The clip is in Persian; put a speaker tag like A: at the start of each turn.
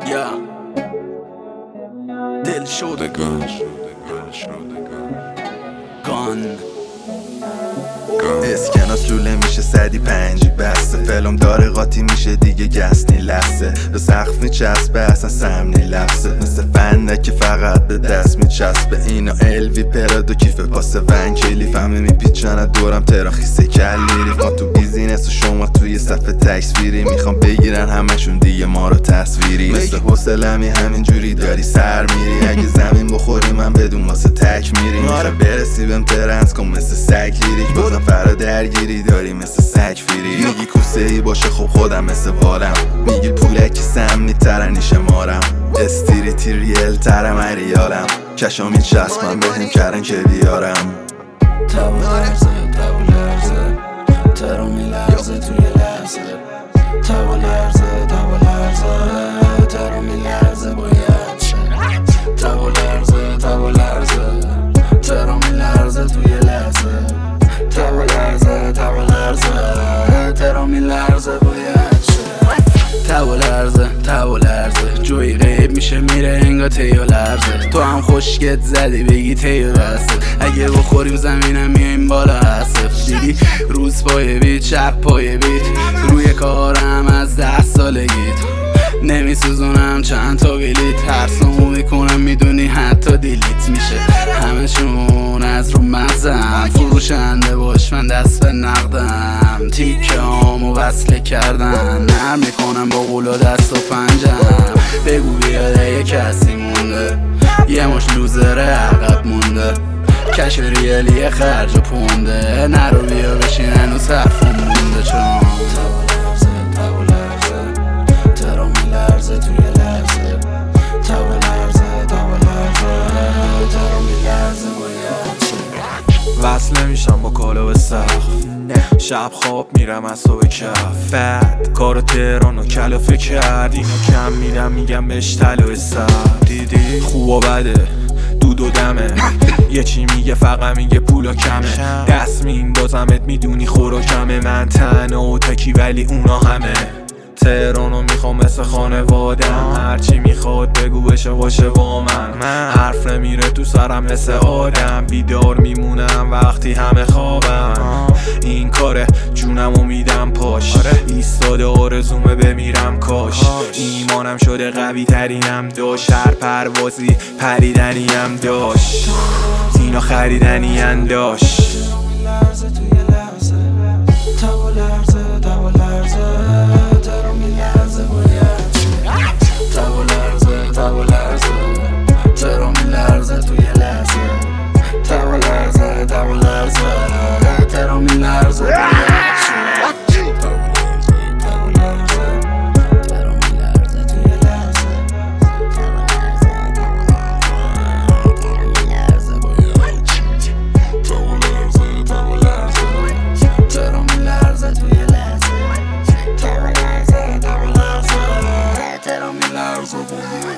A: یا دل شدگان گان
B: اسکناس لوله میشه 105 بسته فلم داره قاطی میشه دیگه گسنی لحظه به سقف میچسبه اصلا سمنی لفظه مثل فنده که فقط به دست میچسبه اینا الوی پراد و کیف پاس ونکلیف همه میپیچن دورم تراخیسه کلیریف ما تو بیزینس و شما توی صفحه تصویری میخوام بگیرن همشون دیگه ما رو تصویری مثل حوصله‌می همینجوری داری سر میری اگه زمین بخوری من بدون واسه تک میری میخوام برسی بهم ترنس کن مثل سگ لیریک بازم فرا درگیری داری مثل سگ فیری میگی کوسه ای باشه خب خودم مثل والم میگی پولکی سمی ترنی شمارم استریتی ریل ترم ریالم کشا میچسبم بهم کرن که بیارم
A: تابو لرزه تابو لرزه ترو میلرزه توی لحظه تابو لرزه تابو لرزه ترو میلرزه باید شه تابو لرزه تابو لرزه ترو میلرزه توی لحظه تابو لرزه تابو لرزه ترو میلرزه باید شه تابو لرزه تابو لرزه جوی غیب میشه میره انگا تیو لرزه تو هم خوشگت زدی بگی تیو بسته اگه بخوریم زمینم میایم بالا حسف دیدی روز پای بیت شب پای بیت روی کارم از 10 سالگیت نمیسوزونم چند تا بلیت ترسمو میکنم میدونی حتی دیلیت میشه همشون از رو مغزم فروشنده باش من دست به نقدم تیکه هامو وصله کردن نرم میکنم با قولا دست و پنجم بگو بیاد یه کسی مونده یه مش لوزره عقب مونده کش ریالی خرج و پونده نرو بیا بشین هنوز حرفم مونده چون تابو لرزه ترو میلرزه توی لحظه تابو لرزه تابو لرزه ترو میلرزه باید شه
C: وصل نمیشم با کالا به سقف شب خواب میرم از تو به کف بعد کارو تهران و کلافه کرد اینو کم میرم میگم بهش طلای سر دیدی خوب و بده دود و دمه یه چی میگه فقط میگه پولا کمه دست میندازمت میدونی خوراکمه من تنها و تکی ولی اونا همه تهرانو میخوام مثل خانوادم هرچی میخواد بگو بشه باشه با من حرف نمیره تو سرم مثل آدم بیدار میمونم وقتی همه خوابم این کاره جونمو میدم پاش ایستاده آرزومه بمیرم کاش ایمانم شده قوی ترینم داشت هر پروازی پریدنیم داشت اینا خریدنی انداش
A: تابو لرزه تابو لرزه ترو میلرزه باید شه تابو لرزه تابو لرزه ترو میلرزه توی لحظه تابو لرزه تابو لرزه ترو میلرزه باید شه تابو لرزه ترو میلرزه توی لحظه تابو لرزه ترو میلرزه باید شه تابو لرزه تابو لرزه ترو میلرزه توی لحظه تابو لرزه تابو لرزه ترو میلرزه باید